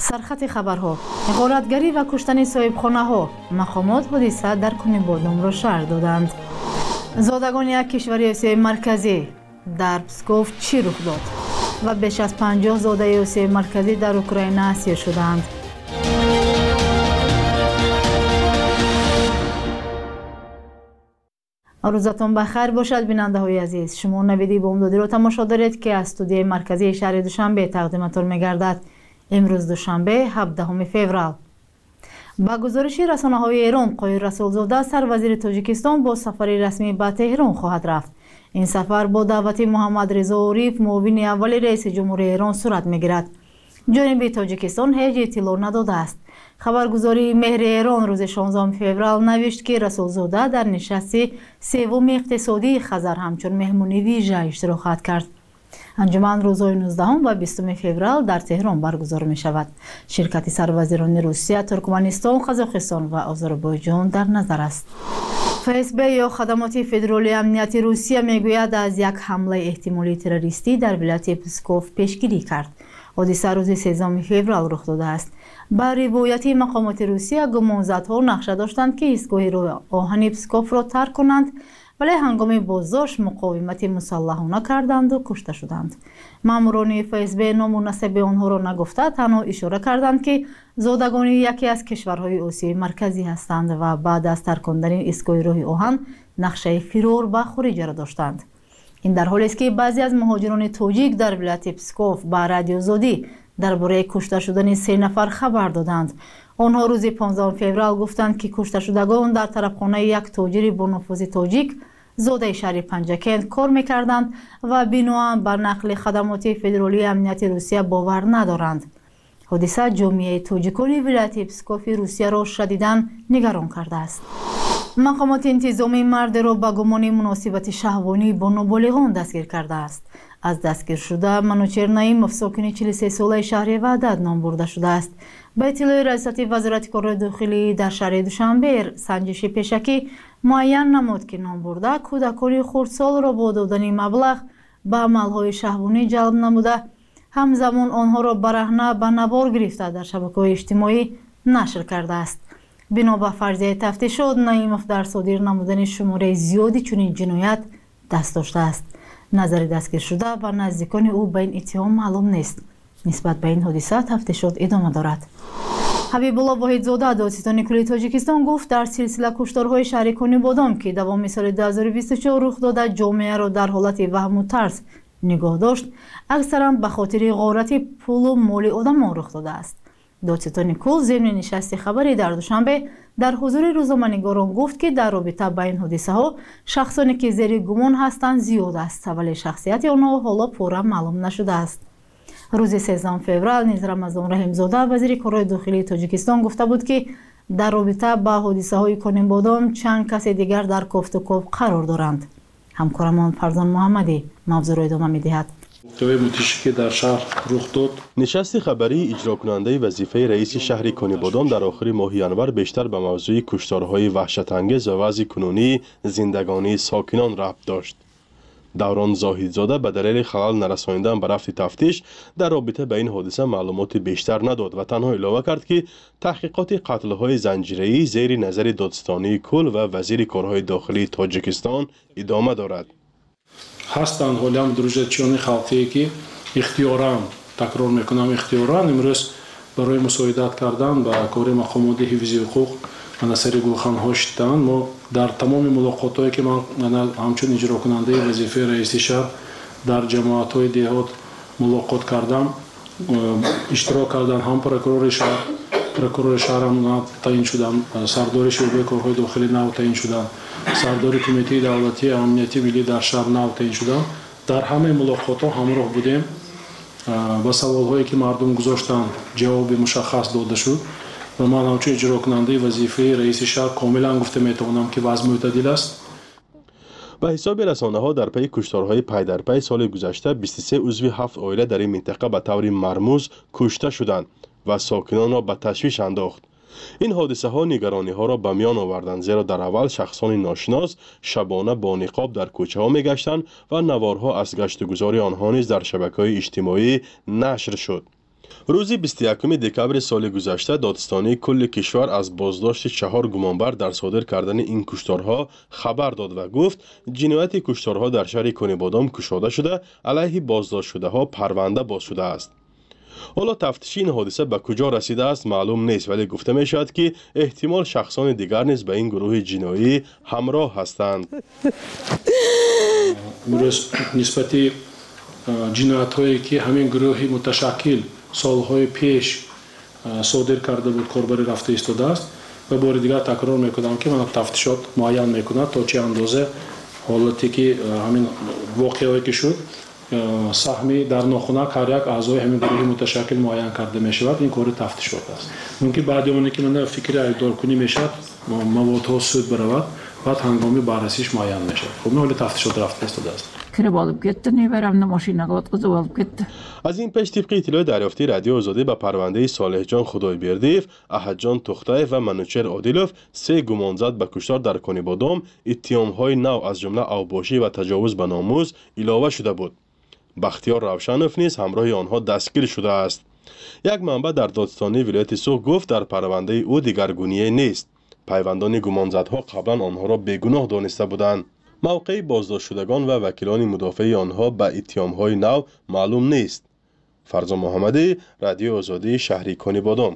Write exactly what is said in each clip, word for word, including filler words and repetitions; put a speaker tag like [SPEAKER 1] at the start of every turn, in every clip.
[SPEAKER 1] سرخط خبرها: غارتگری و کشتن صاحبخانه ها. مقامات حادثه در کنی بادام را شرح دادند. زادگان یک کشور آسیای مرکزی در پسکوف چی رخ داد؟ و بیش از پنجاه زاده آسیای مرکزی در اوکراین اسیر شدند. روزتان بخیر باشد بیننده های عزیز. شما نویدی بامدادی را تماشا دارید که از استودیوی مرکزی شهر دوشنبه تقدیمتان می‌گردد. امروز دوشنبه هفدهم فوریه. با گزارش رسانه‌های ایران، قایر رسولزاده سروزیر تاجیکستان با سفر رسمی به تهران خواهد رفت. این سفر با دعوت محمد رضا عریف معاون اول رئیس جمهور ایران صورت می‌گیرد. جانب تاجیکستان هیچ اطلاع نداده است. خبرگزاری مهر ایران روز شانزدهم فوریه نوشت که رسولزاده در نشست سوم اقتصادی خزر همچون مهمانی ویژه اشتراک خواهد کرد. انجمن روزهای نوزدهم و بیستم فوریه در تهران برگزار می شود. شرکت سروزیران روسیه، ترکمنستان، قزاقستان و آذربایجان در نظر است. فسب یا خدمات فدرالی امنیتی روسیه میگوید از یک حمله احتمالی تروریستی در ولایت پسکوف پیشگیری کرد. حادثه روز سیزدهم فوریه رخ داده است. با روایت مقامات روسیه، گمانزدها نقشه داشتند که ایستگاه راه آهن پسکوف را ترک کنند، ولی هنگام بازداشت مقاومت مسلحانه کردند و کشته شدند. ماموران اف اس بی نامناسب آنها را نگفته، تنها اشاره کردند که زادگان یکی از کشورهای آسیای مرکزی هستند و بعد از ترک کردن ایستگاه راه آهن نقشه فرار و خروج را داشتند. این در حالی است که بعضی از مهاجران تاجیک در ولایت پسکوف با رادیو زودی درباره کشته شدن سه نفر خبر دادند. آنها روز پانزدهم فوریه گفتند که کشته شدگان در طرفخانه یک تاجر با نفوذ تاجیک زاده شهر پنجکند کار میکردند و بناهن بر نقل خدمات فدرالی امنیتی روسیه باور ندارند. حادثه جامعه تاجیکان ولایت پسکوف روسیه را شدیداً نگران کرده است. مقامات انتظامی مرد را به گمان مناسبت شهوانی با نابالغان دستگیر کرده است. از دستگیر شده منوچهر نعیمов ساکن چهل و سه ساله شهر وحدت نام برده شده است. به اطلاع رئیس وزارت کار داخلی در شهر دوشنبه، سنجش پیشکی معین نمود که نام برده کودکان خردسال را با دادن مبلغ به عملهای شهوانی جلب نموده، همزمان آنها را برهنه به نوار گرفته در شبکه‌های اجتماعی نشر کرده است. بنا به فرضیه تفتیشات، نعیمов در صادر نمودن شماره زیادی چنین جنایت دست داشته است. نظر دستگیر شده و نزدیکان او به این اتهام معلوم نیست. نسبت به این حادثه تفتیشات ادامه دارد. حبیب الله واحدزاده دادستان کلی تاجیکستان گفت در سلسله کشتارهای شهر کنی بادام که دوام سال دو هزار و بیست و چهار رخ داده جامعه را در حالت وهم و ترس نگاه داشت، اکثرا به خاطر غارت پول و مال آدم رخ داده است. دادستان کل ضمن نشست خبری در دوشنبه در حضور روزنامه‌نگاران گفت که در رابطه با این حادثه ها شخصانی که زیر گمان هستند زیاد است، ولی شخصیت آنها حالا پورا معلوم نشده است. روز سیزدهم فوریه نیز رمضان رحیم‌زاده وزیر کارهای داخلی تاجیکستان گفته بود که در رابطه با حادثه های کنیم بادام چند کس دیگر در کوفت و کوف قرار دارند. همکارمان فرزان محمدی موضوع را ادامه می‌دهد.
[SPEAKER 2] که در شهر رخ داد.
[SPEAKER 3] نشست خبری اجرا کننده وظیفه رئیس شهر کنی بادام در آخر ماه ژانویه بیشتر به موضوع کشتارهای وحشت انگیز و وضع کنونی زندگانی ساکنان ربط داشت. دوران زاهدزاده به دلیل خلل نرسانیدن به رفت تفتیش در رابطه با این حادثه معلومات بیشتر نداد و تنها اعلام کرد که تحقیقات قتل‌های زنجیره‌ای زیر نظر دادستانی کل و وزیر کارهای داخلی تاجیکستان ادامه دارد.
[SPEAKER 2] هستند حالا هم دروژتچیان خالقی که اختیاران تکرار میکنم اختیاران امروز برای مساعدت کردن با کار مقامات حفظ حقوق منصر گلخان‌ها شدند. ما در تمام ملاقات‌هایی که من همچون اجرا کننده وظیفه رئیس شهر در جماعت‌های دهات ملاقات کردم، اشتراک کردن. هم پروکورور شهر پروکورور شهر هم تعیین شدن، سردار شعبه کارهای داخلی نو تعیین شدن، سردار کمیته دولتی امنیتی ملی در شهر نو تعیین شدن. در همه ملاقات‌ها همراه بودیم. با سوال‌هایی که مردم گذاشتن جواب مشخص داده شد و من همچون اجرا کننده وظیفه رئیس شهر کاملا گفته میتوانم که وضع معتدل است.
[SPEAKER 3] به حساب رسانه‌ها در پی کشتارهای پی در پی سال گذشته بیست و سه عضو هفت عائله در این منطقه به طور مرموز کشته شدند و ساکنان را به تشویش انداخت. این حادثه ها نگرانی ها را به میان آوردند، زیرا در اول شخصان ناشناس شبانه با نقاب در کوچه ها می گشتند و نوارها از گشت و گذار آنها نیز در شبکه‌های اجتماعی نشر شد. روزی بیست و یکم دکامبر سال گذشته دادستانی کل کشور از بازداشت چهار گمانبر در صادر کردن این کشتارها خبر داد و گفت جنایت کشتارها در شهر کنیبادام گشوده شده، علیه بازداشت شده ها پرونده باز شده است. حالا تفتیش این حادثه به کجا رسیده است معلوم نیست، ولی گفته می شود که احتمال شخصان دیگر نیز به این گروه جنایی همراه هستند.
[SPEAKER 2] امروز نسبت جنایت هایی که همین گروه متشکل سالهای پیش صادر کرده بود کاربری رفته ایستاده است و بار دیگر تکرار میکنم که من تفتیشات معین میکند تا چه اندازه حالتی که همین واقعی که شد سهمی در ناخنک هر یک اعضای همین گروه متشکل معین کرده می شود. این کار تفتیشات است. ممکن بعد اونی که من فکر ایدار کنی می شود موادها سود برود بعد هنگامی بررسیش معین می شود. خب نه حال تفتیشات رفته ایستاده است.
[SPEAKER 3] از این پیش طبق اطلاع دریافتی رادیو آزادی به پرونده صالح جان خدایبردیف، احد جان تختایف و منوچهر عادلوف سه گمانزد به کشتار در کنیبادام اتهام‌های نو از جمله اوباشی و تجاوز به ناموس علاوه شده بود. بختیار روشنوف نیز همراه آنها دستگیر شده است. یک منبع در دادستانی ولایت سوخ گفت در پرونده او دیگرگونی نیست. پیوندان گمانزدها قبلا آنها را بیگناه دانسته بودند. موقع بازداشت شدگان و وکیلان مدافع آنها به اتهام‌های نو معلوم نیست. فرزا محمدی، رادیو آزادی، شهر کنیبادام.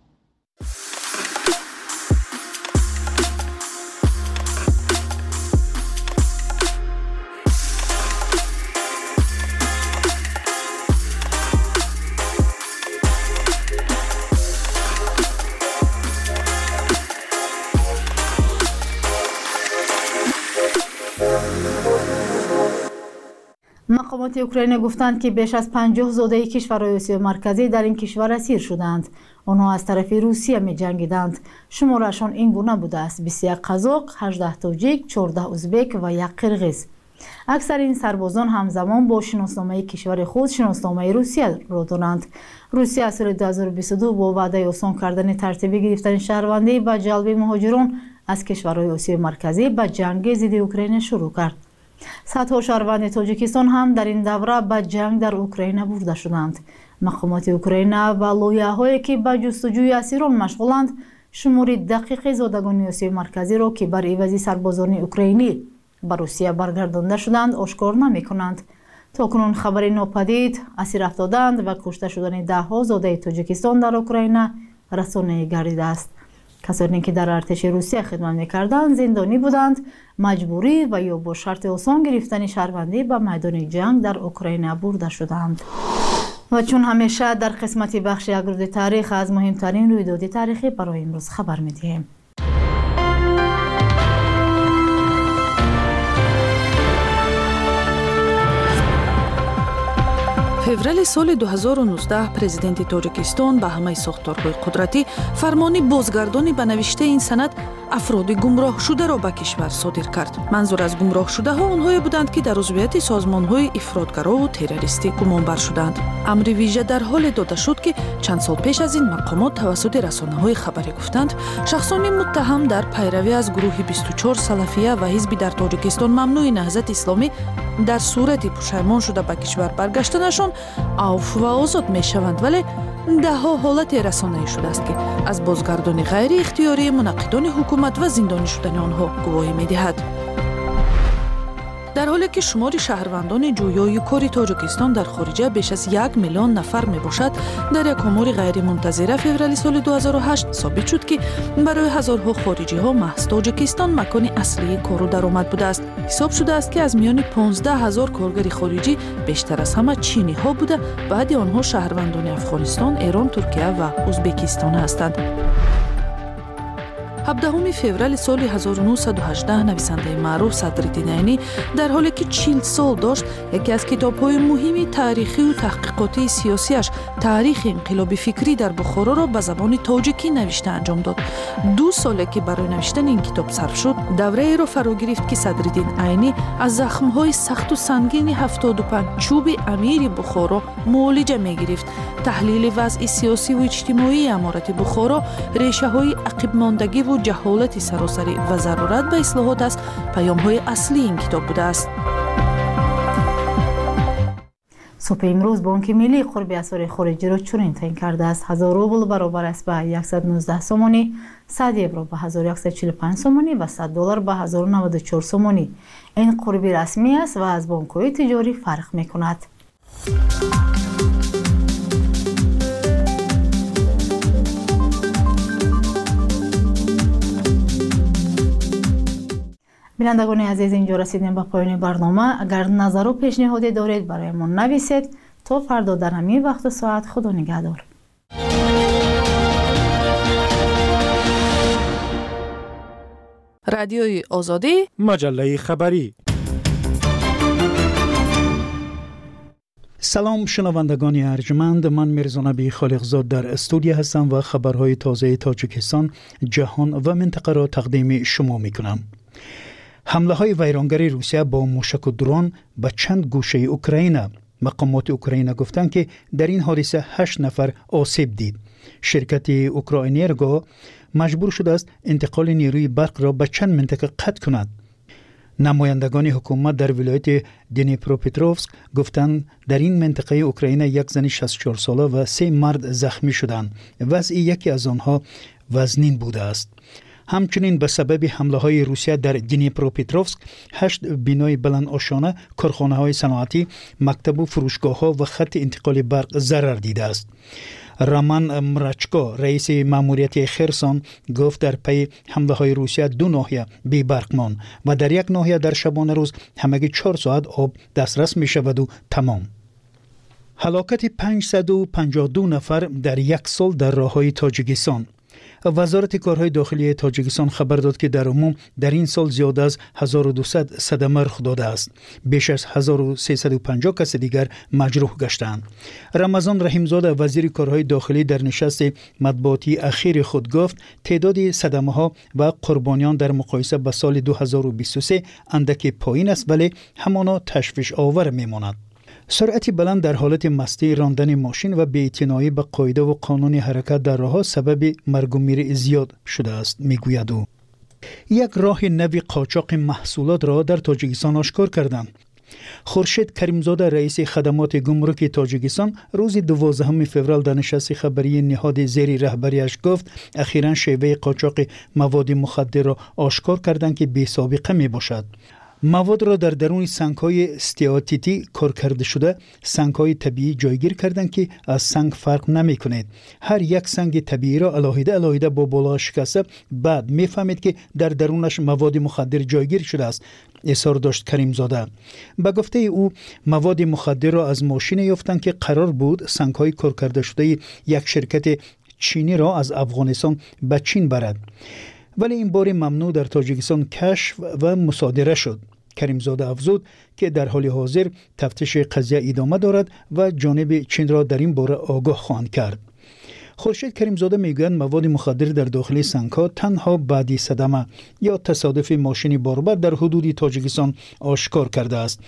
[SPEAKER 1] مقامات اوکراین گفتند که بیش از پنجاه زاده کشورهای آسیای مرکزی در این کشور اسیر شدند. آنها از طرف روسیه می جنگیدند. شمارشان این گونه بوده است: بیست و یک قزاق، هجده تاجیک، چهارده ازبک و یک قرغیز. اکثر این سربازان همزمان با شناسنامه کشور خود شناسنامه روسیه را دارند. روسیه از سال دو هزار و بیست و دو با وعده آسان کردن ترتیبی گرفتن شهروندی به جلب مهاجران از کشورهای آسیای مرکزی به جنگ ضد اوکراین شروع کرد. صدها شهروند تاجیکستان هم در این دوره به جنگ در اوکراین برده شدند. مقامات اوکراین و لایحه‌هایی که به جستجوی اسیران مشغولند شمار دقیق زادگان آسیای مرکزی را که بر عوض سربازان اوکراینی به روسیه برگردانده شدند آشکار نمی‌کنند. تاکنون خبری ناپدید اسیر افتادند و کشته شدن ده‌ها زاده تاجیکستان در اوکراین رسانه گردیده است. کسانی که در ارتش روسیه خدمت می‌کردند زندانی بودند، مجبوری و یا با شرط آسان گرفتن شهروندی به میدان جنگ در اوکراین برده شدند. و چون همیشه در قسمت بخش یک روز تاریخ از مهمترین رویداد تاریخی برای امروز خبر می‌دهیم.
[SPEAKER 4] феврали соли ду ҳазору нуздаҳ президенти тоҷикистон ба ҳамаи сохторҳои қудратӣ фармони бозгардонӣ ба навиштаи ин санад афроди гумроҳшударо ба кишвар содир кард. манзур аз гумроҳшудаҳо онҳое буданд ки дар узвияти созмонҳои ифротгарову террористӣ гумонбар шуданд. амри вижа дар ҳоле дода шуд ки чанд сол пеш аз ин мақомот тавассути расонаҳои хабарӣ гуфтанд шахсони муттаҳам дар пайравӣ аз гурӯҳи бисту чор салафия ва ҳизби дар тоҷикистон мамнӯи наҳзати исломӣ дар сурати пушаймон шуда ба кишвар баргаштанашон авф ва озод мешаванд, вале даҳҳо ҳолате расонаӣ шудааст ки аз бозгардони ғайриихтиёрии мунаққидони ҳукумат ва зиндонӣ шудани онҳо гувоҳӣ медиҳад. дар ҳоле ки шумори шаҳрвандони ҷӯёи кори тоҷикистон дар хориҷа беш аз як миллион нафар мебошад, дар як омори ғайримунтазира феврали соли ду ҳазору ҳашт собит шуд ки барои ҳазорҳо хориҷиҳо маҳз тоҷикистон макони аслии кору даромад будааст. ҳисоб шудааст ки аз миёни понздаҳ ҳазор коргари хориҷӣ бештар аз ҳама чиниҳо буда, баъди онҳо шаҳрвандони Афғонистон, Эрон, Туркия ва Узбекистон ҳастанд. ҳабдаҳуми феврали соли ҳазору нуҳсаду ҳаждаҳ нависандаи маъруф Садриддин Айнӣ дар ҳоле ки чил сол дошт, яке аз китобҳои муҳими таърихию таҳқиқотии сиёсиаш таърихи инқилоби фикрӣ дар Бухороро ба забони тоҷикӣ навишта анҷом дод. ду соле ки барои навиштани ин китоб сарф шуд, давраеро фаро гирифт ки Садриддин Айнӣ аз захмҳои сахту сангини ҳафтоду панҷ чӯби амири Бухоро муолиҷа мегирифт. таҳлили вазъи сиёсиву иҷтимоии аморати Бухоро, решаҳои ақибмондагӣ ву ҷаҳолати саросарӣ ва зарурат ба ислоҳот аст паёмҳои аслии ин китоб будааст.
[SPEAKER 1] صبح امروز بانک ملی قرب اسعار خارجی را چنین تعیین کرده است: هزار روبل برابر است به صد و نوزده سومانی، صد یورو به هزار و صد و چهل و پنج سومانی و صد دلار به هزار و نود و چهار سومانی. این قربی رسمی است و از بانک‌های تجاری فرق می‌کند. بینندگان عزیز، اینجا رسیدیم به پایان برنامه. اگر نظر و پیشنهادی دارید برایمان نویسید. تا فردا در همین وقت و ساعت خدا نگهدار.
[SPEAKER 4] رادیوی آزادی،
[SPEAKER 5] مجله خبری. سلام شنوندگان ارجمند، من میرزا نبی خالقزاد در استودیو هستم و خبرهای تازه تاجیکستان، جهان و منطقه را تقدیم شما میکنم. حمله های ویرانگری روسیه با موشک و درون به چند گوشه اوکراین. مقامات اوکراین گفتند که در این حادثه هشت نفر آسیب دید. شرکت اوکراینرگو مجبور شده است انتقال نیروی برق را به چند منطقه قطع کند. نمایندگان حکومت در ولایت دنیپروپتروفسک گفتند در این منطقه اوکراین یک زن شصت و چهار ساله و سه مرد زخمی شدند. وضع یکی از آنها وزنین بوده است. همچنین به سبب حمله های روسیه در دنیپروپتروفسک هشت بینای بلند آشانه، کارخانه های صنعتی، مکتب و فروشگاه ها و خط انتقال برق ضرر دیده است. رامان مرچکو رئیس ماموریت خرسون گفت در پی حمله های روسیه دو ناحیه بی برق ماند و در یک ناحیه در شبانه روز همگی چهار ساعت آب دسترس می شود و تمام. هلاکت پانصد و پنجاه و دو نفر در یک سال در راههای تاجیکستان. وزارت کارهای داخلی تاجیکستان خبر داد که در عموم در این سال زیاد از هزار و دویست صدمه رخ داده است. بیش از هزار و سیصد و پنجاه کس دیگر مجروح گشتند. رمضان رحیمزاده وزیر کارهای داخلی در نشست مطبوعاتی اخیر خود گفت تعداد صدمه ها و قربانیان در مقایسه با سال دو هزار و بیست و سه اندکی پایین است، ولی همانا تشویش آور میماند. سرعت بلند در حالت مستی، راندن ماشین و بی‌اعتنایی به قاعده و قانون حرکت در راه سبب مرگ و میر زیاد شده است، میگوید او. یک راه نوی قاچاق محصولات را در تاجیکستان آشکار کردند. خورشید کریمزاده رئیس خدمات گمرک تاجیکستان روز دوازدهم فوریه در نشست خبری نهاد زیر رهبریش گفت اخیراً شیوه قاچاق مواد مخدر را آشکار کردند که بی سابقه می باشد. مواد را در درون سنگ‌های استیاتیتی کار کرده شده، سنگ‌های طبیعی جایگیر کردند که از سنگ فرق نمی‌کند. هر یک سنگ طبیعی را علاوه علاوه با بالا شکسته بعد می‌فهمید که در درونش مواد مخدر جایگیر شده است، اظهار داشت کریمزاده. به گفته او مواد مخدر را از ماشین یافتند که قرار بود سنگ‌های کار کرده شده یک شرکت چینی را از افغانستان به چین برد، ولی این بار ممنوع در تاجیکستان کشف و مصادره شد. کریمزاده افزود که در حال حاضر تفتیش قضیه ادامه دارد و جانب چین را در این باره آگاه خواهند کرد. خورشید کریمزاده میگوید مواد مخدر در داخل سنگ‌ها تنها بعدی صدمه یا تصادف ماشین باربر در حدود تاجیکستان آشکار کرده است.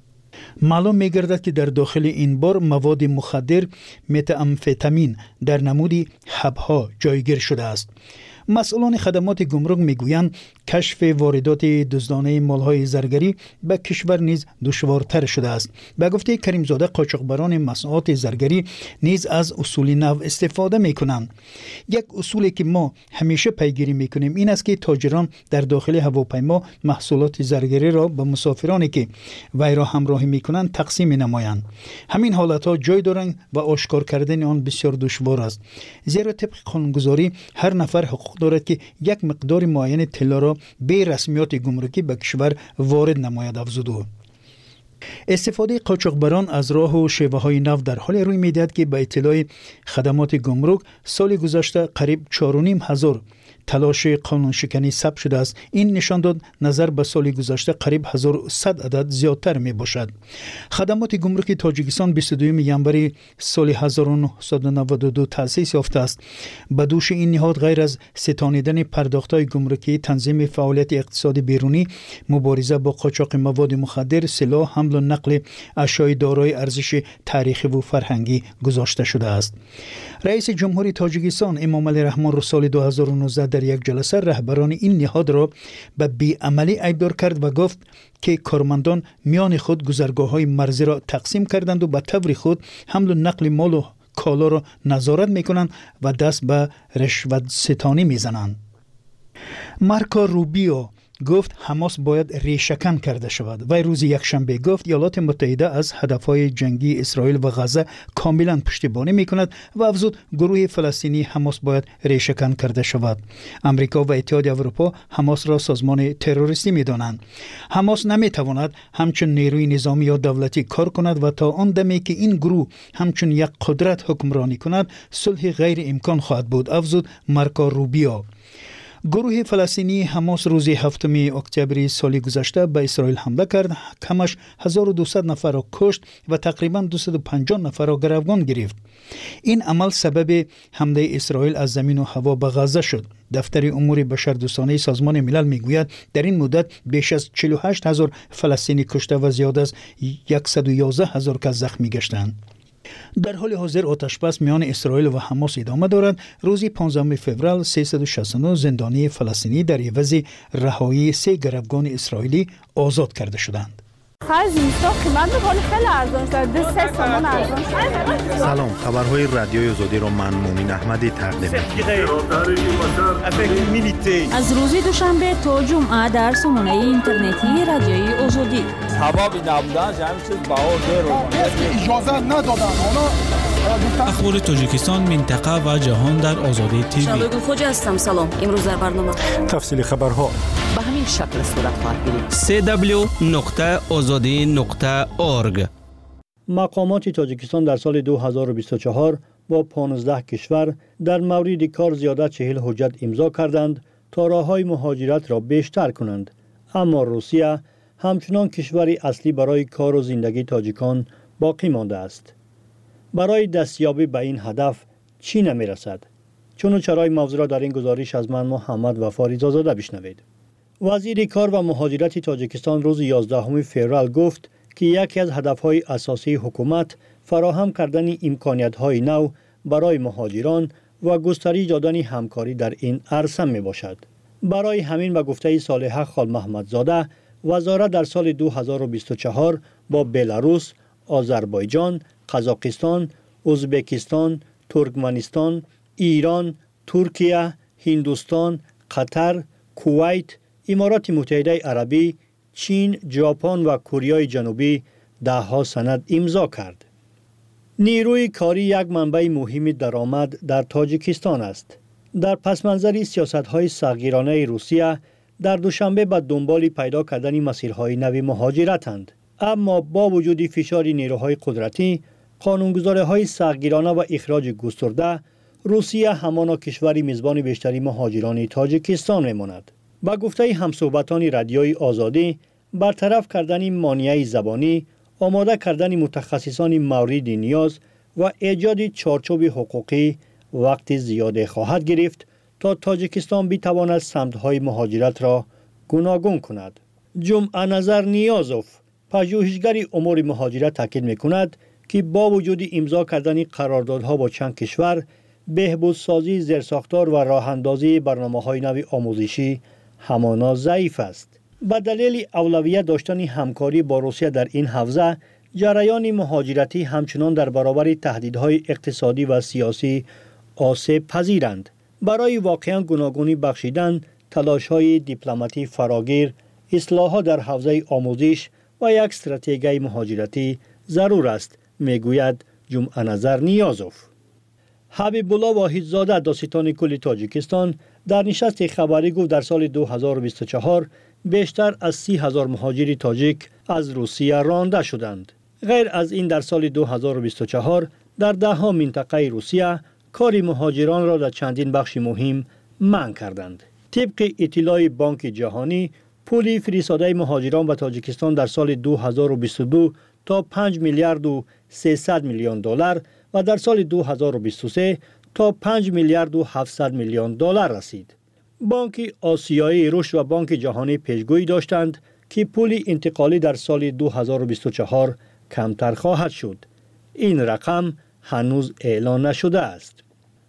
[SPEAKER 5] معلوم می‌گردد که در داخل این بار مواد مخدر متامفتامین در نمودی حب‌ها جایگیر شده است. مسئولان خدمات گمرک میگویند کشف واردات دزدانه مالهای زرگری به کشور نیز دشوارتر شده است. به گفته کریمزاده قاچاقبران مصنوعات زرگری نیز از اصول نو استفاده میکنند. یک اصولی که ما همیشه پیگیری میکنیم این است که تاجران در داخل هواپیما محصولات زرگری را به مسافرانی که وی را همراهی میکنند تقسیم نمایند. همین حالتها جای دارند و آشکار کردن آن بسیار دشوار است، زیرا طبق قانونگذاری هر نفر حقوق دارد که یک مقدار معین طلا را به رسمیات گمرکی به کشور وارد نماید، افزود او. استفاده قاچاقبران از راه و شیوه های نو در حال روی میدهد که به اطلاع خدمات گمرک سال گذشته قریب چهار و نیم هزار تلاش قانون شکنی ثبت شده است. این نشان داد نظر به سال گذشته قریب هزار و صد عدد زیادتر می باشد. خدمات گمرک تاجیکستان بیست و دوم ژانویه سال هزار و نهصد و نود و دو تأسیس یافته است. به دوش این نهاد غیر از ستانیدن پرداخت‌های گمرکی، تنظیم فعالیت اقتصادی بیرونی، مبارزه با قاچاق مواد مخدر، سلاح، حمل و نقل اشیاء دارای ارزش تاریخی و فرهنگی گذاشته شده است. رئیس جمهوری تاجیکستان امام علی رحمان رو سال دو هزار و نوزده در یک جلسه رهبران این نهاد را به بیعملی ایبدار کرد و گفت که کارمندان میان خود گذرگاه‌های مرزی را تقسیم کردند و به طور خود حمل و نقل مال و کالا را نظارت میکنند و دست به رشوت ستانی میزنند. مارکو روبیو گفت حماس باید ریشه‌کن کرده شود. وی روز یکشنبه گفت ایالات متحده از هدفهای جنگی اسرائیل و غزه کاملا پشتیبانی میکند و افزود گروه فلسطینی حماس باید ریشه‌کن کرده شود. امریکا و اتحاد اروپا حماس را سازمان تروریستی میدانند. حماس نمیتواند همچون نیروی نظامی یا دولتی کار کند و تا آن دمی که این گروه همچون یک قدرت حکمرانی کند صلح غیر امکان خواهد بود، افزود مارکو روبیو. گروه فلسطینی حماس روز هفتم اکتبر سال گذشته به اسرائیل حمله کرد، کمش هزار و دویست نفر را کشت و تقریبا دویست و پنجاه نفر را گروگان گرفت. این عمل سبب حمله اسرائیل از زمین و هوا به غزه شد. دفتر امور بشردوستانه سازمان ملل میگوید در این مدت بیش از چهل و هشت هزار فلسطینی کشته و زیاد از صد و یازده هزار کس زخمی گشتند. در حال حاضر آتشبس میان اسرائیل و حماس ادامه دارد. روز پانزدهم فوریه سیصد و شصت و نه زندانی فلسطینی در عوض رهایی سه گروگان اسرائیلی آزاد کرده شدند.
[SPEAKER 6] سلام، خبرهای رادیوی آزادی را من مومن احمدی تقدیم می‌کنم.
[SPEAKER 7] از روز دوشنبه تا جمعه در سامانه اینترنتی رادیوی آزادی.
[SPEAKER 8] حبابی نبودن همین چیز باور رو
[SPEAKER 9] اجازه ندادن.
[SPEAKER 10] اخبار تاجیکستان، منطقه و جهان در آزادی تیوی.
[SPEAKER 7] شبگون خوجا هستم. سلام. امروز در برنامه
[SPEAKER 6] تفصیل خبرها
[SPEAKER 7] به همین شکل صورت خواهد گرفت.
[SPEAKER 10] سی دبلیو نقطه آزادی نقطه اورگ.
[SPEAKER 11] مقامات تاجیکستان در سال دو هزار و بیست و چهار با پانزده کشور در مورد کار زیاده چهل حجت امضا کردند تا راههای مهاجرت را بیشتر کنند. اما روسیه همچنان کشوری اصلی برای کار و زندگی تاجیکان باقی مانده است. برای دستیابی به این هدف چی نمی رسد؟ چون و چرای موضوع را در این گزارش از من محمد وفا رضازاده بشنوید. وزیر کار و مهاجرت تاجیکستان روز یازدهم فوریه گفت که یکی از هدفهای اساسی حکومت فراهم کردن امکانیت‌های نو برای مهاجران و گسترش دادن همکاری در این عرصه می باشد. برای همین به گفته صالحه خال محمدزاده، وزارت در سال دو هزار و بیست و چهار با بلاروس، آذربایجان، قزاقستان، ازبکستان، ترکمنستان، ایران، ترکیه، هندوستان، قطر، کویت، امارات متحده عربی، چین، ژاپن و کره جنوبی ده ها سند امضا کرد. نیروی کاری یک منبع مهم درآمد در تاجیکستان است. در پسمنظر سیاست‌های صغیرانه روسیه در دوشنبه به دنبال پیدا کردن مسیرهای نوی مهاجرتند. اما با وجود فشار نیروهای قدرتی، قانونگذاری‌های صغیرانه و اخراج گسترده، روسیه همانا کشوری میزبان بیشتری مهاجران تاجیکستان میماند. با گفته همصحبتان رادیوی آزادی، برطرف کردن مانع زبانی، آماده کردن متخصصان مورد نیاز و ایجاد چارچوب حقوقی وقت زیاد خواهد گرفت تا تاجیکستان بتواند سمت‌های مهاجرت را گوناگون کند. جمعه نظر نیازوف، پژوهشگر امور مهاجرت تاکید می‌کند که با وجود امضا کردن قراردادها با چند کشور، بهبودسازی زیرساختار و راه‌اندازی برنامه‌های نوی آموزشی همانا ضعیف است. به دلیل اولویت داشتن همکاری با روسیه در این حوزه، جریان مهاجرتی همچنان در برابر تهدیدهای اقتصادی و سیاسی آسیب پذیرند. برای واقعاً گوناگونی بخشیدن، تلاش‌های دیپلماتی فراگیر، اصلاحات در حوزه آموزش و یک استراتژی مهاجرتی ضرور است، میگوید جمعه نظر نیازوف. حبیب الله واحدزاده داستان کل تاجیکستان در نشست خبری گفت در سال دو هزار و بیست و چهار بیشتر از سی هزار مهاجر تاجیک از روسیه رانده شدند. غیر از این در سال دو هزار و بیست و چهار در ده ها منطقه روسیه کار مهاجران را در چندین بخش مهم منع کردند. طبق اطلاع بانک جهانی، پول فرستاده مهاجران به تاجیکستان در سال دو هزار و بیست و دو تا پنج میلیارد و سیصد میلیون دلار و در سال دو هزار و بیست و سه تا پنج میلیارد و هفتصد میلیون دلار رسید. بانک آسیایی رشد و بانک جهانی پیشگویی داشتند که پول انتقالی در سال دو هزار و بیست و چهار کمتر خواهد شد. این رقم هنوز اعلان نشده است.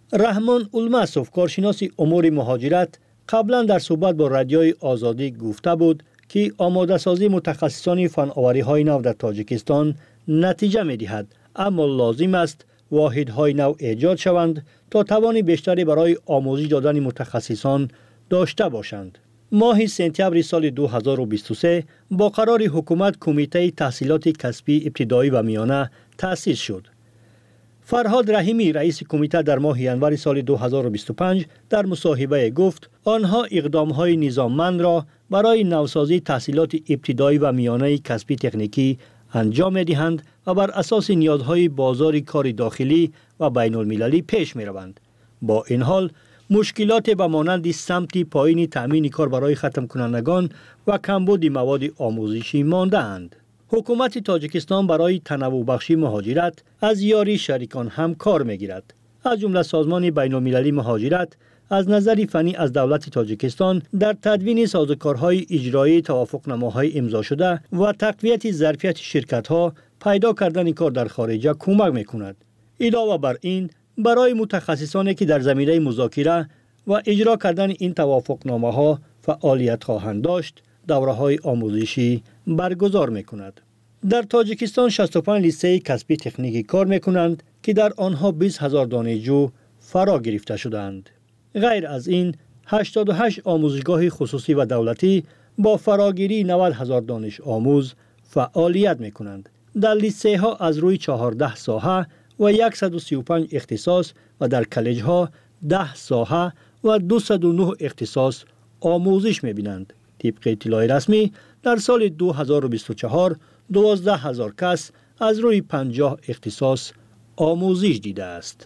[SPEAKER 11] رحمان اولماسوف کارشناس امور مهاجرت قبلا در صحبت با رادیوی آزادی گفته بود که آماده سازی متخصصان فناوری های نو در تاجیکستان نتیجه می دهد، اما لازم است واحدهای نو ایجاد شوند تا توان بیشتری برای آموزش دادن متخصصان داشته باشند. ماه سپتامبر سال دو هزار و بیست و سه با قرار حکومت کمیته تحصیلات کسبی ابتدایی و میانه تأسیس شد. فرهاد رحیمی رئیس کمیته در ماه ینور سال دو هزار و بیست و پنج در مصاحبه گفت آنها اقدام‌های نظاممند را برای نوسازی تحصیلات ابتدایی و میانه کسبی تکنیکی انجام می‌دهند و بر اساس نیازهای بازار کار داخلی و بین المللی پیش می‌روند. با این حال مشکلات به مانند سمت پایین تأمین کار برای ختم کنندگان و کمبود مواد آموزشی مانده‌اند. حکومت تاجیکستان برای تنوع بخشی مهاجرت از یاری شریکان هم کار می‌گیرد. از جمله سازمان بین المللی مهاجرت از نظر فنی از دولت تاجیکستان در تدوین سازوکارهای اجرایی توافقنامه‌های امضا شده و تقویت ظرفیت شرکت‌ها پیدا کردن کار در خارج کمک می‌کند. علاوه بر این برای متخصصانی که در زمینه مذاکره و اجرا کردن این توافقنامه‌ها فعالیت خواهند داشت، دوره‌های آموزشی برگزار می‌کند. در تاجیکستان شصت و پنج لیسه کسبی تکنیکی کار می‌کنند که در آنها بیست هزار دانشجو فرا گرفته شدند. غیر از این هشتاد و هشت آموزشگاه خصوصی و دولتی با فراگیری نود هزار دانش آموز فعالیت می‌کنند. در لیسه ها از روی چهارده ساحه و صد و سی و پنج اختصاص و در کالج ها ده ساحه و دویست و نه اختصاص آموزش می‌بینند. طبق اطلاع رسمی در سال دو هزار و بیست و چهار دوازده هزار کس از روی پنجاه اختصاص آموزش دیده است.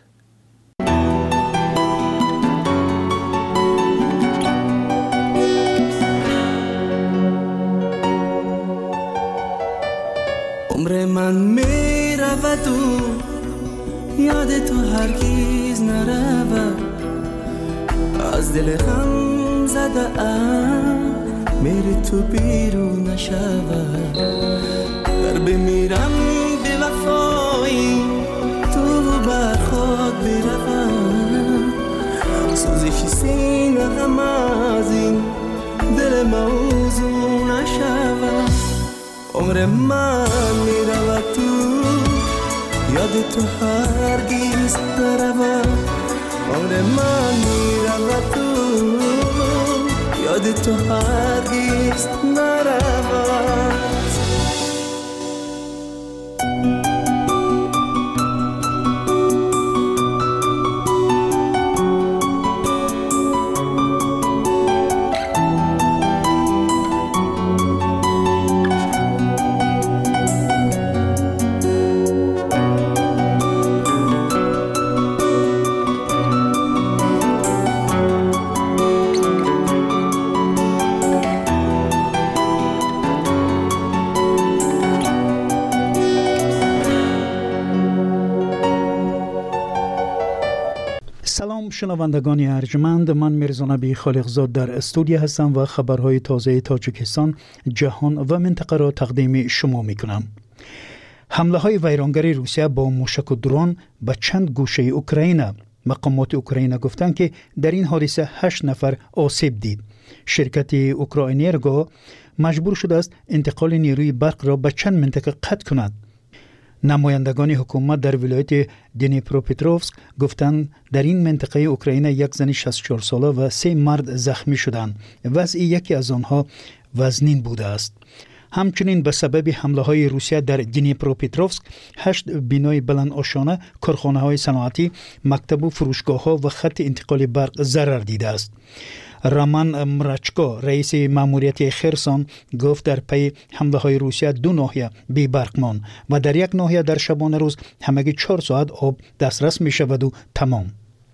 [SPEAKER 9] عمر من می رود و یاد تو هرگز نرود، از دل غم زده ام میری تو بیرون نشود. در بمیرم به وفایی تو بر خود بروم، سوزش سینه غم از این دل موضوع نشود. عمر من میرود تو یاد تو هرگز نرود. عمر من میرود تو یاد تو هرگز نرود.
[SPEAKER 5] شنوندگان ارجمند، من میرزا نبی خالقزاد در استودیو هستم و خبرهای تازه تاجیکستان، جهان و منطقه را تقدیم شما میکنم. حمله های ویرانگری روسیه با موشک و درون به چند گوشه اوکراین. مقامات اوکراین گفتند که در این حادثه هشت نفر آسیب دید. شرکت اوکراینرگو مجبور شده است انتقال نیروی برق را به چند منطقه قطع کند. نمایندگان حکومت در ولایت دنیپروپتروفسک گفتند در این منطقه اوکراین یک زن شصت و چهار ساله و سه مرد زخمی شدند. وضع یکی از آنها وزنین بوده است. همچنین به سبب حمله های روسیه در دنیپروپتروفسک هشت بینای بلند آشانه، کارخانه های صنعتی، مکتب و فروشگاه ها و خط انتقال برق ضرر دیده است. رامان مرچکو رئیس ماموریت خرسون گفت در پی حمله های روسیه دو ناحیه بی برق ماند و در یک ناحیه در شبانه روز همگی چهار ساعت آب دسترس می شود و تمام.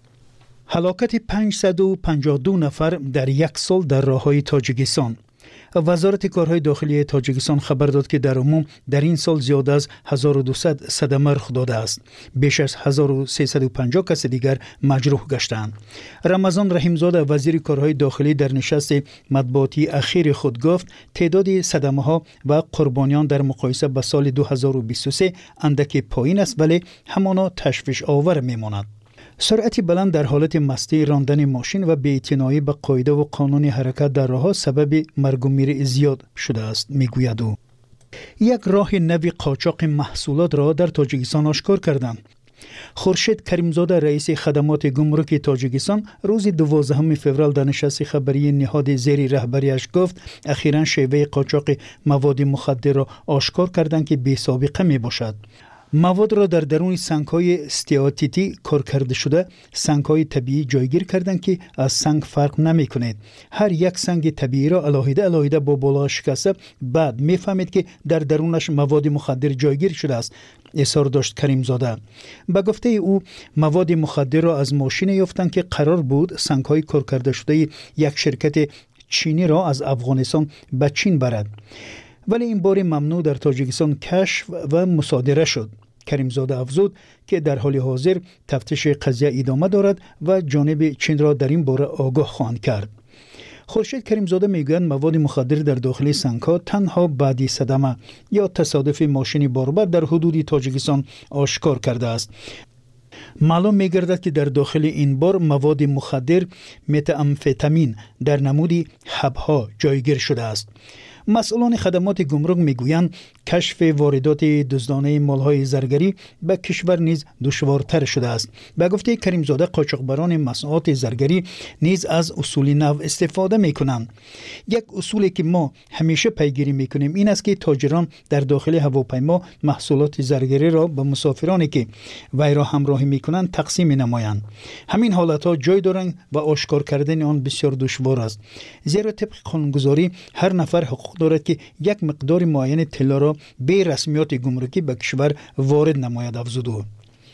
[SPEAKER 5] هلاکت پانصد و پنجاه و دو نفر در یک سال در راههای تاجیکستان. وزارت کارهای داخلی تاجیکستان خبر داد که در عموم در این سال زیاد از هزار و دویست صدمه رخ داده است. بیش از هزار و سیصد و پنجاه کس دیگر مجروح گشتند. رمضان رحیمزاده وزیر کارهای داخلی در نشست مطبوعاتی اخیر خود گفت تعداد صدمه ها و قربانیان در مقایسه با سال دو هزار و بیست و سه اندکی پایین است، ولی همانا تشویش آور میماند. سرعت بلند در حالت مستی، راندن ماشین و بی‌اعتنایی به قاعده و قانون حرکت در راه‌ها سبب مرگ و میر زیاد شده است، میگوید او. یک راه نوی قاچاق محصولات را در تاجیکستان آشکار کردند. خورشید کریمزاده رئیس خدمات گمرک تاجیکستان روز دوازدهم فوریه در نشست خبری نهاد زیر رهبریش گفت اخیراً شیوه قاچاق مواد مخدر را آشکار کردند که بی سابقه می باشد. مواد را در درون سنگ‌های استیاتیتی کار کرده شده، سنگ‌های طبیعی جایگیر کردند که از سنگ فرق نمی‌کند. هر یک سنگ طبیعی را علاوه علاوه با بالا شکسته، بعد می‌فهمید که در درونش مواد مخدر جایگیر شده است. اظهار داشت کریمزاده. به گفته او مواد مخدر را از ماشین یافتند که قرار بود سنگ‌های کار کرده شده یک شرکت چینی را از افغانستان به چین برد. ولی این بار ممنوع در تاجیکستان کشف و مصادره شد. کریمزاده افزود که در حال حاضر تفتیش قضیه ادامه دارد و جانب چین را در این باره آگاه خواهند کرد. خورشید کریمزاده میگوید مواد مخدر در داخل سنگ‌ها تنها بعدی صدمه یا تصادف ماشین باربر در حدود تاجیکستان آشکار کرده است. معلوم می‌گردد که در داخل این بار مواد مخدر متامفتامین در نمودی حب‌ها جایگیر شده است. مسئولان خدمات گمرک میگویند کشف واردات دزدانه مالهای زرگری به کشور نیز دشوارتر شده است. به گفته کریمزاده قاچاقبران مصنوعات زرگری نیز از اصول نو استفاده میکنند. یک اصولی که ما همیشه پیگیری میکنیم این است که تاجران در داخل هواپیما محصولات زرگری را به مسافرانی که وی را همراهی میکنند تقسیم نمایند. همین حالتها جای دارند و آشکار کردن آن بسیار دشوار است، زیرا طبق قانونگذاری هر نفر حقوق دارد که یک مقدار معین طلا را به رسمیات گمرکی به کشور وارد نماید. افزود او.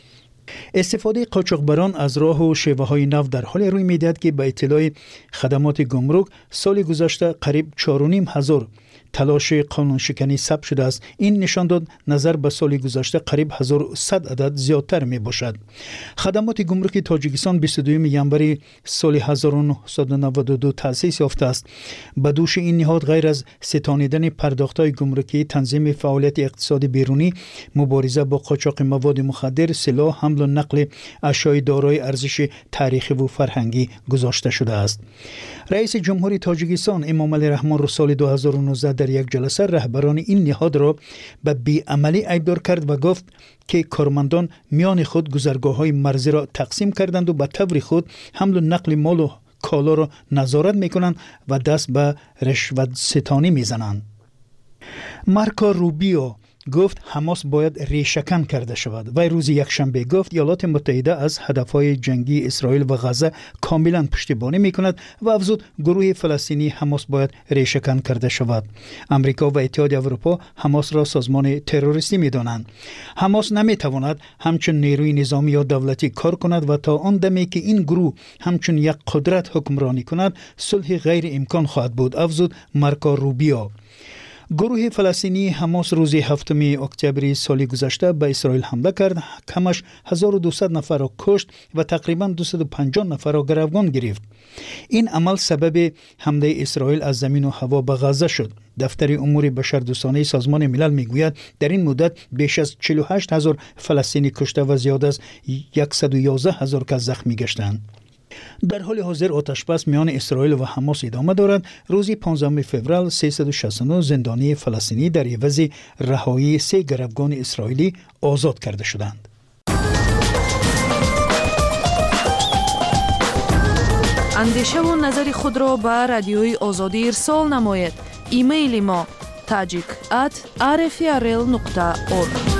[SPEAKER 5] استفاده قاچاقبران از راه و شیوه های نو در حال روی میدهد که به اطلاع خدمات گمرک سال گذشته قریب چهار و نیم هزار تلاش قانون شکنی ثبت شده است. این نشان داد نظر به سال گذشته قریب هزار و صد عدد زیادتر می باشد. خدمات گمرک تاجیکستان بیست و دوم ینوری سال هزار و نهصد و نود و دو تأسیس یافته است. به دوش این نهاد غیر از ستانیدن پرداخت‌های گمرکی، تنظیم فعالیت اقتصادی بیرونی، مبارزه با قاچاق مواد مخدر، سلاح، حمل و نقل اشیاء دارای ارزش تاریخی و فرهنگی گذاشته شده است. رئیس جمهوری تاجیکستان امامعلی رحمان رو سال دو هزار و نوزده در یک جلسه رهبران این نهاد را به بی‌عملی ایبدار کرد و گفت که کارمندان میان خود گذرگاه‌های مرزی را تقسیم کردند و به طور خود حمل و نقل مال و کالا را نظارت می‌کنند و دست به رشوت ستانی می‌زنند. مارکو روبیو گفت حماس باید ریشه‌کن کرده شود. وی روز یکشنبه گفت ایالات متحده از هدفهای جنگی اسرائیل و غزه کاملا پشتیبانی میکند و افزود گروه فلسطینی حماس باید ریشه‌کن کرده شود. امریکا و اتحاد اروپا حماس را سازمان تروریستی میدانند. حماس نمیتواند همچون نیروی نظامی یا دولتی کار کند و تا آن دمی که این گروه همچون یک قدرت حکمرانی کند صلح غیر امکان خواهد بود. افزود مارکو روبیو. گروه فلسطینی حماس روز هفتم اکتبر سال گذشته به اسرائیل حمله کرد، کمش هزار و دویست نفر را کشت و تقریبا دویست و پنجاه نفر را گروگان گرفت. این عمل سبب حمله اسرائیل از زمین و هوا به غزه شد. دفتر امور بشردوستانه سازمان ملل میگوید در این مدت بیش از چهل و هشت هزار فلسطینی کشته و زیاد از صد و یازده هزار کس زخمی گشتند. در حال حاضر آتشبس میان اسرائیل و حماس ادامه دارد. روز پانزدهم فوریه سیصد و شصت و نه زندانی فلسطینی در عوض رهایی سه گروگان اسرائیلی آزاد کرده شدند.
[SPEAKER 4] اندیشه و نظر خود را به رادیوی آزادی ارسال نمایید. ایمیل ما تاجیک ات آر اف ار ال نقطه اورگ.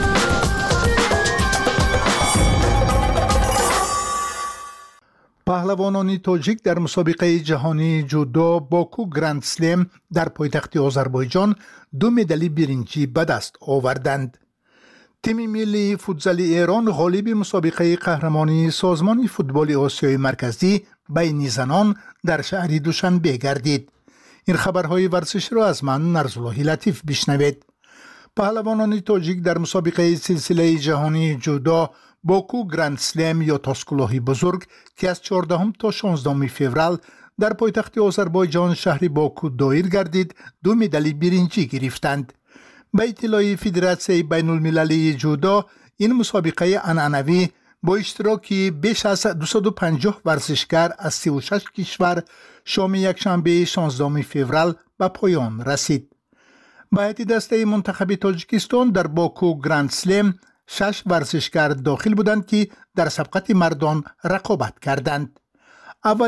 [SPEAKER 12] پهلوانان تاجیک در مسابقه جهانی جودو باکو گرند سلم در پایتخت آذربایجان دو مدال برنجی به دست آوردند. تیم ملی فوتزال ایران غالب مسابقه قهرمانی سازمان فوتبال آسیای مرکزی بین زنان در شهر دوشنبه گردید. این خبرهای ورزشی را از من نرزالله لطیف بشنوید. پهلوانان تاجیک در مسابقه سلسله جهانی جودو باکو گرند سلم یا تاسکلاهی بزرگ که از چهاردهم تا شانزدهم فوریه در پایتخت آذربایجان شهر باکو دایر گردید دو مدال برنجی گرفتند. به اطلاع فدراسیون بین المللی جودو این مسابقه عنعنوی با اشتراک بیش از دویست و پنجاه ورزشکار از سی و شش کشور شام یکشنبه شانزدهم فوریه به پایان رسید. به هیئت دسته منتخب تاجیکستان در باکو گرند سلم شش ورزشکار داخل بودند که در سبقت مردان رقابت کردند. اول